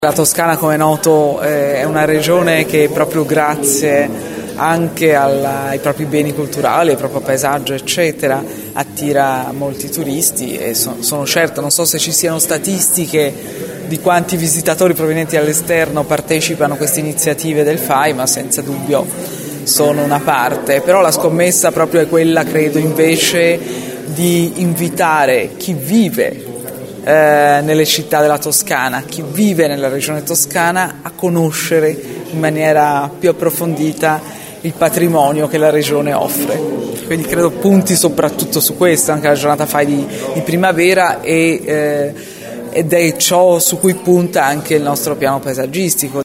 La Toscana, come è noto, è una regione che proprio grazie anche ai propri beni culturali, al proprio paesaggio, eccetera, attira molti turisti e sono certo, non so se ci siano statistiche di quanti visitatori provenienti dall'esterno partecipano a queste iniziative del FAI, ma senza dubbio sono una parte. Però la scommessa proprio è quella, credo, invece di invitare chi vive nelle città della Toscana, chi vive nella regione toscana, a conoscere in maniera più approfondita il patrimonio che la regione offre. Quindi credo punti soprattutto su questo, anche la giornata FAI di primavera, ed è ciò su cui punta anche il nostro piano paesaggistico.